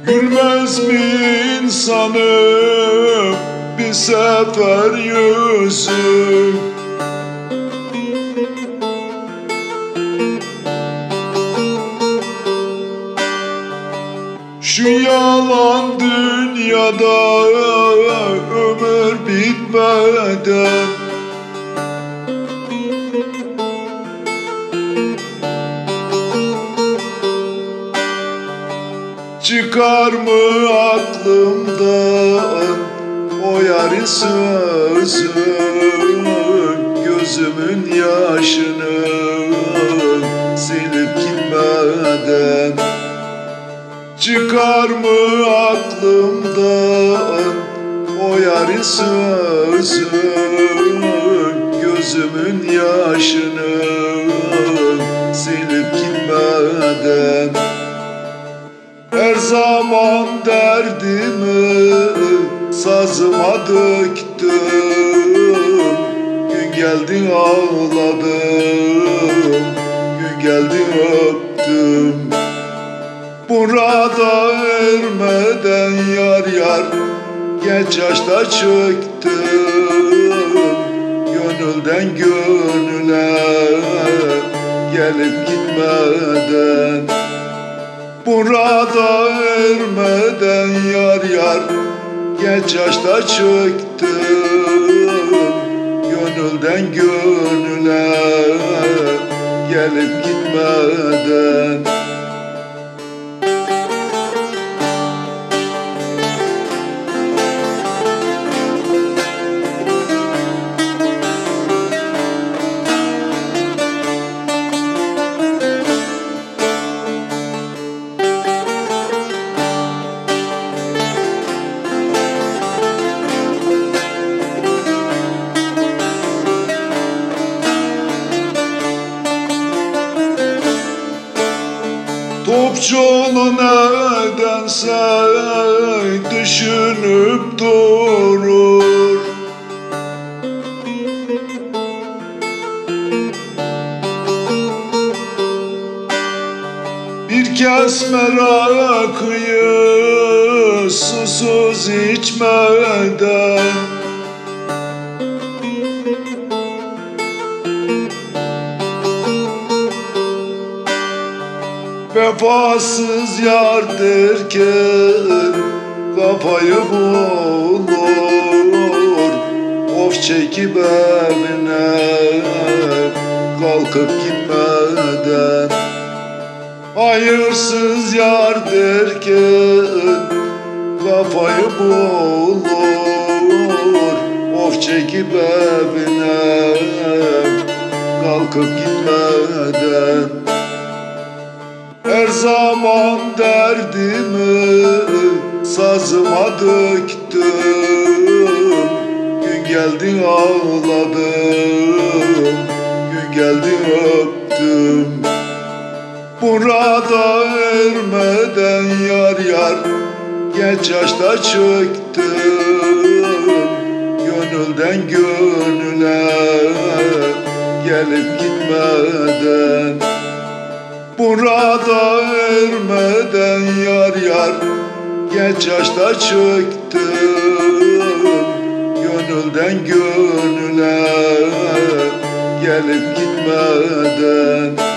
Gülmez mi insanım bir sefer yüzüm? Şu yalan dünyada ömür bitmeden çıkar mı aklımdan o yarın sözü, gözümün yaşını silip gitmeden? Çıkar mı aklımdan o yarın sözü, gözümün yaşını silip gitmeden? Her zaman derdimi sazıma döktüm, gün geldi ağladım, gün geldi öptüm. Burada ermeden yar yar geç yaşta çöktüm, gönülden gönüle gelip gitmeden. Burada ermeden yar yar geç yaşta çöktüm, gönülden gönüle gelip gitmeden. Topçuoğlu nedense düşünüp durur, bir kez merakıyı susuz içmeden. Vefasız yar derken kafayı bulur, of çekip evine kalkıp gitmeden. Hayırsız yar derken kafayı bulur, of çekip evine kalkıp gitmeden. Her zaman derdimi sazıma döktüm, gün geldi ağladım, gün geldi öptüm. Burada ermeden yar yar geç yaşta çöktüm, gönülden gönüle gelip gitmeden. Burada ermeden yar yar geç yaşta çöktüm, gönülden gönüle gelip gitmeden.